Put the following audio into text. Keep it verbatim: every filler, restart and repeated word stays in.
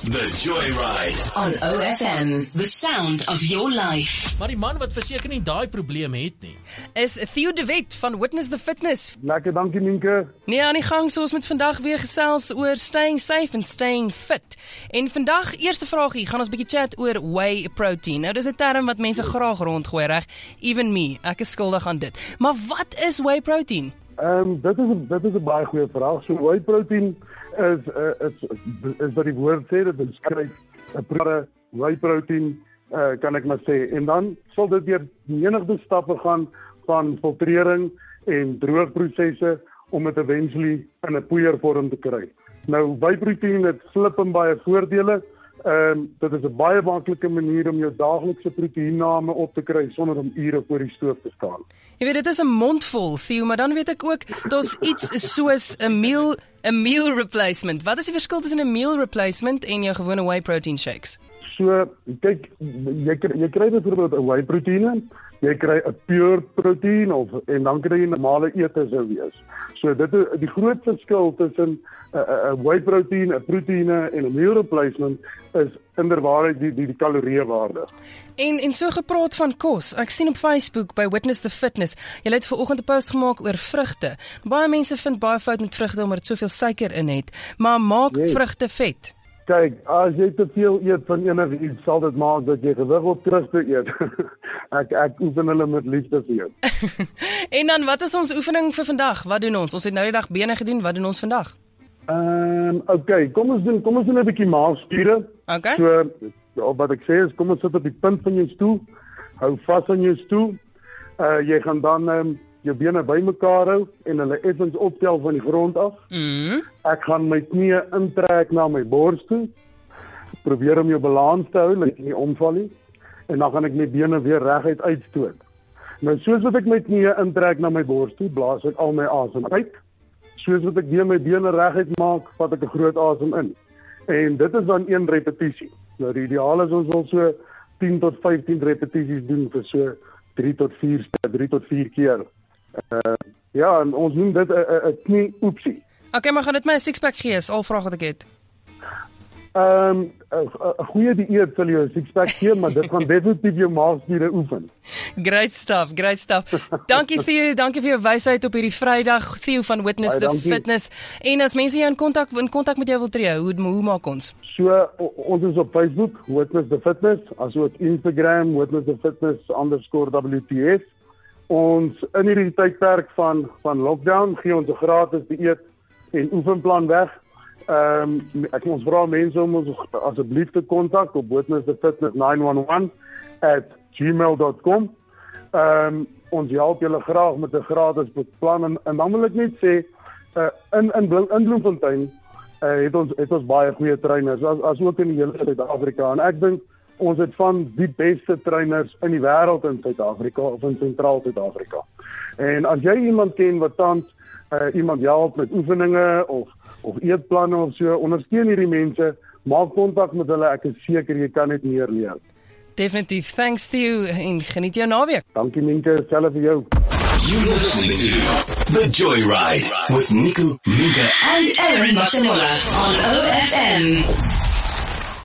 The Joyride on O F M, the sound of your life. Maar die man wat verseker nie daai probleem het nie, is Theo de Wet van Witness the Fitness. Lekker, dankie Minke. Nee, aan die gang, so ons moet vandag weer gesels oor staying safe and staying fit. En vandag, eerste vraagie, gaan ons bietjie chat oor whey protein. Nou, dis 'n term wat mense graag rondgooi, reg? Even me, ek is skuldig aan dit. Maar wat is whey protein? Ehm um, dit is dit is 'n baie goeie vraag. So whey protein is uh, is is wat die woord sê, dit beskryf 'n prare whey protein, uh, kan ek maar sê. En dan sal dit deur menige stappe gaan van filtrering en droogprosesse om dit eventually in 'n poeiervorm te kry. Nou whey protein het flippend baie voordele. Ehm um, dit is 'n baie maklike manier om jou daaglikse proteïnname op te kry sonder om ure voor die stoof te staan. Jy weet, dit is 'n mondvol, Theo, maar dan weet ek ook daar's iets soos 'n meal 'n meal replacement. Wat is die verskil tussen 'n meal replacement en jou gewone whey protein shakes? So, kyk, jy jy kry byvoorbeeld 'n whey proteïene, jy kry 'n pure proteïen of en dan kry jy normale ete sou wees. So dit is die groot verskil tussen 'n uh, uh, whey protein, 'n proteïene en 'n meal replacement is inderwaarheid die die, die kalorieënwaarde. En en so gepraat van kos. Ek sien op Facebook by Witness the Fitness, jy het vanoggend 'n post gemaak oor vrugte. Baie mense vind baie fout met vrugte omdat dit soveel suiker in het, maar maak yes. vrugte vet. Kyk, as jy te veel eet van enigiets, sal dit maak dat jy gewig op terugte eet. ek ek oefen hulle met liefde vir jou. En dan, wat is ons oefening vir vandag? Wat doen ons? Ons het nou die dag bene gedoen, wat doen ons vandag? Ehm, um, okay, kom ons doen kom ons doen 'n bietjie maagspiere. Okay. So, wat ek sê is, kom ons sit op die punt van jou stoel, hou vas aan jou stoel. Uh jy gaan dan um, jou bene bymekaar hou en hulle effens optel van die grond af. Mm. Ek gaan my knieë intrek na my bors toe. Probeer om jou balans te hou, dat jy nie omval nie. En dan gaan ek my bene weer reguit uitstoot. Nou soos wat ek my knieë intrek na my bors toe, blaas ek al my asem uit. Soos wat ek weer my bene reguit maak, vat ek 'n groot asem in. En dit is dan een repetisie. Nou die ideaal is ons wil so tien tot vyftien repetisies doen vir so drie tot vier keer. Uh, ja, en ons noem dit 'n 'n knie oepsie. Okay, maar gaan dit my 'n sixpack gee, is al vraag wat ek het. Ehm um, 'n goeie dieet sal jou 'n sixpack gee, maar dit gaan definitief jou maagspiere oefen. Great stuff, great stuff. Dankie Theo, dankie vir jou wysheid op hierdie Vrydag, Theo van Witness Baie the dankie. Fitness. En as mense jou in kontak in kontak met jou wil tree, hoe hoe maak ons? So o, ons is op Facebook, Witness the Fitness, asook Instagram, Witness the Fitness underscore W T S. Ons in hierdie tydperk van van lockdown gee ons 'n gratis dieet en oefenplan weg. Ehm um, ek ons vra mense om ons asseblief te kontak op witness the fitness nine one one at gmail dot com. Ehm um, ons help julle graag met 'n gratis plan en, en dan wil ek net sê uh, in in in Bloemfontein uh, het ons het ons baie goeie trainers as as ook in die hele Suid-Afrika en ek dink ons het van die beste trainers in die wêreld in Suid-Afrika of in sentraal Suid-Afrika. En as jy iemand ken wat tans uh, iemand help met oefeninge of of eetplanne of so, ondersteun hierdie mense, maak kontak met hulle, ek is seker jy kan net meer leer. Definitief. Thanks Theo en geniet jou naweek. Dankie Minke, selfs vir jou. You're listening to The Joyride with Nico, Minka and Aaron Mashanola on O F M.